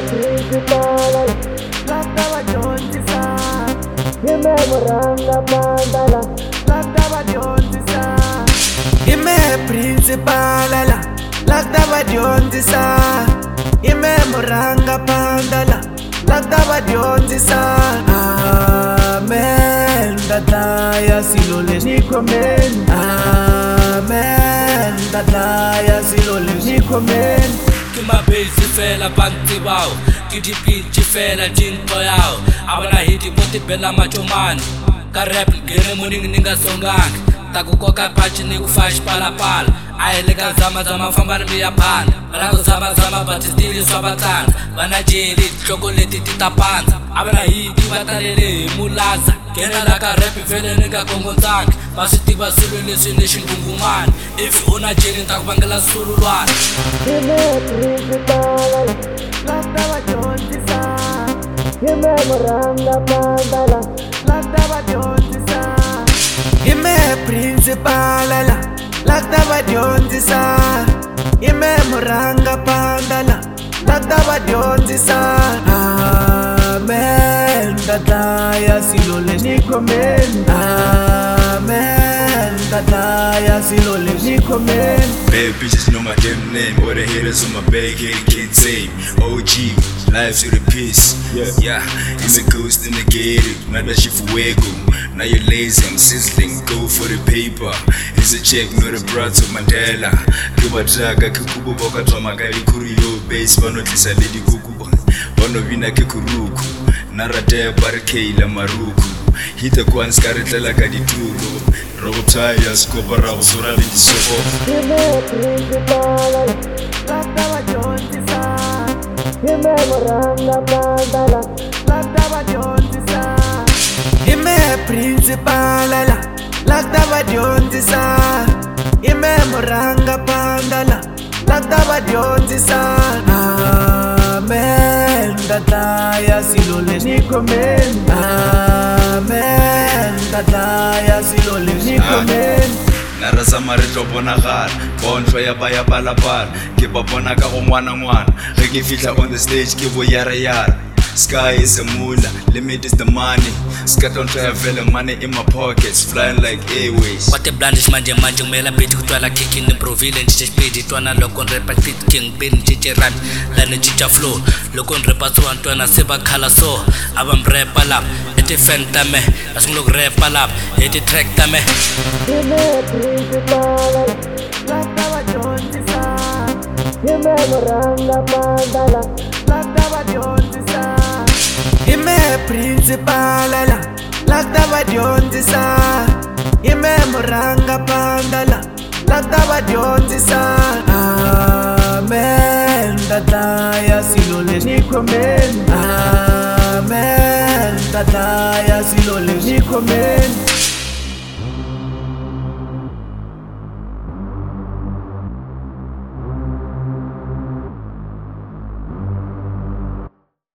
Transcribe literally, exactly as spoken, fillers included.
principal Lata vadyondzisa hi mehe murhanga pandala Lata vadyondzisa hi mehe principal Lata vadyondzisa hi mehe murhanga pandala Lata vadyondzisa Amen Dadaya silo leswi khomeni Amen Dadaya silo leswi khomeni Ke mabezi fela banti bao ke dipitse fela dinto yao abana hiti boti bela machomani ka rap gere morning ninga songang ta ku koka patch ni ku fash pala pala ai le ka zama zama famba ni ya phana bana ku zama zama but still swa batana bana jeli chocolate titapanza abana hiti batalele mulaza kena la ka rap fela ninga kongonzanga basitiva silo leswi ni xingungumani if una jeli ta ku bangela sululwana hi mehe principal Lata vadyondzisa hi mehe murhanga pandala Lata vadyondzisa hi mehe principal Lata vadyondzisa hi mehe murhanga pandala Lata vadyondzisa Amen Dadaya silo leswi khomeni Amen Dadaya silo leswi khomeni Bad bitches know my damn name. All the haters on my back head can't tame. O G, life to the piss. Yeah, yeah. It's a ghost in the gate. Mad that shit for wego. Now you're lazy, I'm sizzling. Go for the paper. It's a check, not a brat of Mandela. Kuba traga, kukubu boka trama gari kurio. Base, but not this a lady kuku. Bono vina kikuruku. Narate barkeila maruku. Hit the kwan skaritela kadituro. Robo tires, kopara usura lidi soko. hi mehe principal Lata vadyondzisa hi mehe murhanga pandala Lata vadyondzisa hi mehe principal Lata vadyondzisa hi mehe murhanga pandala Lata vadyondzisa Amen Dadaya silo leswi khomeni Amen Dadaya silo leswi khomeni Narasa maretlo bonagala bontlo ya ba ya balabala ke ba bona ka go ngwana ngwana ge ke fitla on the stage ke bo yara yara sky is a moolah limit is the money scatter ya vele money in my pockets flying like airways what the blandish manje manje mela bethi kutwala kicking in provile nje speed twana lokon rap fit king bin nje rap la ne chicha flow lokon rap twana twana se ba khala so abam rap la ete fenta me asinglo rap la ete track ta me hi mehe principal Lata vadyondzisa hi mehe murhanga pandala Lata vadyondzisa hi mehe principal Lata vadyondzisa hi mehe murhanga pandala Lata vadyondzisa Amen Dadaya silo leswi khomeni Amen Dadaya silo leswi khomeni